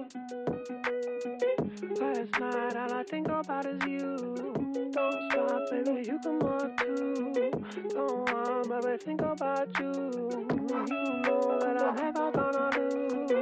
Last night all I think about is you. Don't stop, baby, you come up too. Don't want, baby, think about you. You know that I'm never gonna lose.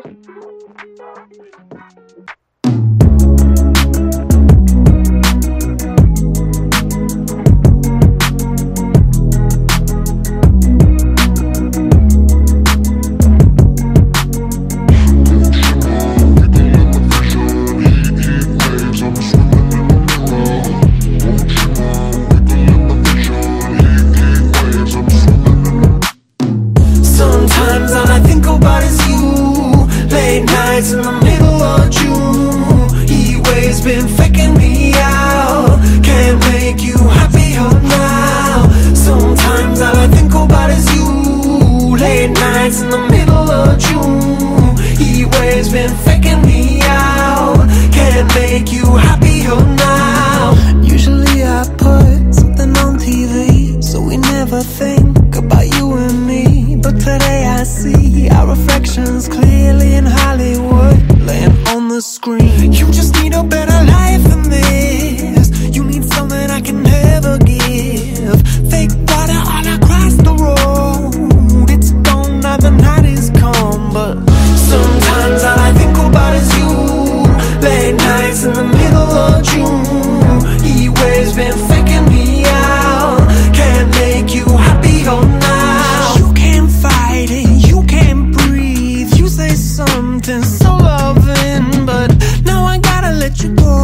Sometimes all I think about is you. Late nights in the middle of June. Heat waves been faking me out. Can't make you happier now. Sometimes all I think about is you. Late nights in the middle of June. Heat waves been faking me out. Can't make you happier now. Usually I put something on TV, so we never think about you and me. But today I see our reflections clearly in Hollywood, laying on the screen. You just need a better life than this. You need something I can never give. Fake water all across the road. It's gone now, the night is come. But sometimes all I think about is you. Late nights in the middle of June. Heat waves been faking me out. Can't make you happier now. You can't fight it, you can't breathe. You say something so loving, but now I gotta let you go.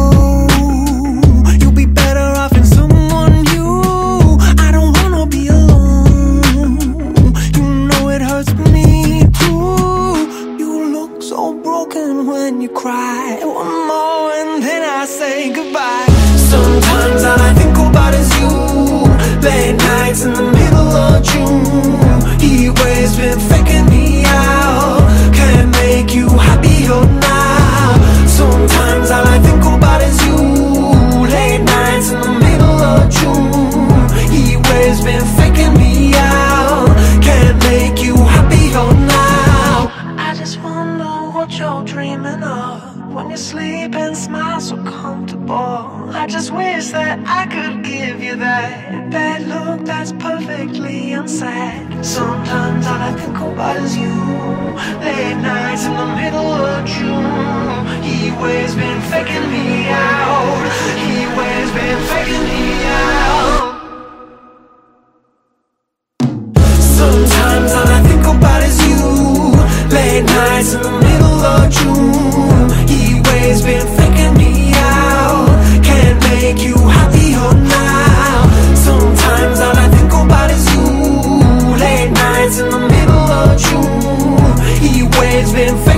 You'll be better off in someone new. I don't wanna be alone. You know it hurts me too. You look so broken when you cry. One more and then I say goodbye. Sometimes all I think about is you. Late nights in the middle of June. Heat waves been faking me out. Can't make you happier now. Sometimes all I think about is you. Late nights in the middle of June. Heat waves been faking me out. Can't make you happier now. I just wonder what you're dreaming of when you sleep and smile so comfortable. I just wish that I could give you that bad look that's perfectly unsaid. Sometimes all I think about is you. Late nights in the middle of June. Heat waves been faking me out. Heat waves been faking me out. Sometimes all I think about is you. Late nights in the middle of June. Heat waves been faking me out. Can't make you happier now. Sometimes all I think about is you. Late nights in the middle of June. Heat waves been faking